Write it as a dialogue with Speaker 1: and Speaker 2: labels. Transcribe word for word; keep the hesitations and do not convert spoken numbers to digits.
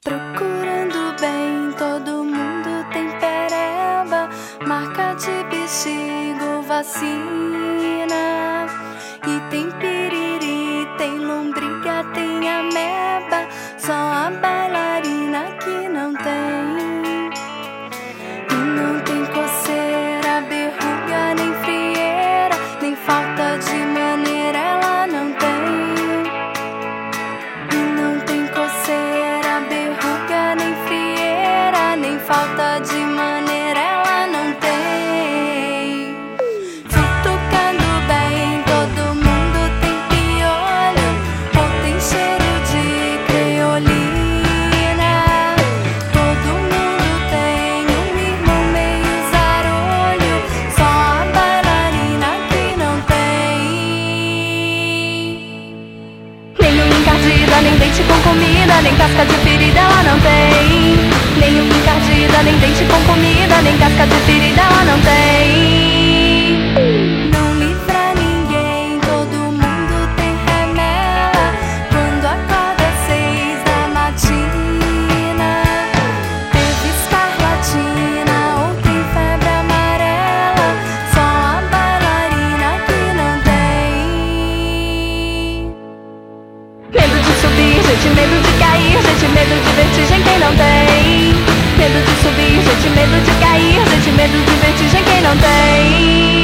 Speaker 1: Procurando bem, todo mundo tem pereba, marca de bexigo, vacina. E tem piriri, tem lombriga, tem ameba, só a bailarina que não tem. E não tem coceira, berruga, nem frieira, nem falta de maneira ela não tem. E não tem coceira, berruga, nem frieira, nem falta de maneira ela não tem. Futucando bem, todo mundo tem piolho, ou tem cheiro de creolina. Todo mundo tem um irmão meio zarolho, só a bailarina que não tem. Nenhum encardida, nem dente com comida, nem casca de ferida ela não tem. Nenhum encardida, nem dente com comida, nem casca de ferida ela não tem. Não livra ninguém, todo mundo tem remela, quando acorda às seis da matina. Teve escarlatina ou tem febre amarela, só a bailarina que não tem. Medo de subir, gente, medo de cair, gente, medo de vertigem quem não tem. Medo de subir, gente, medo de cair, gente, medo de vertigem quem não tem.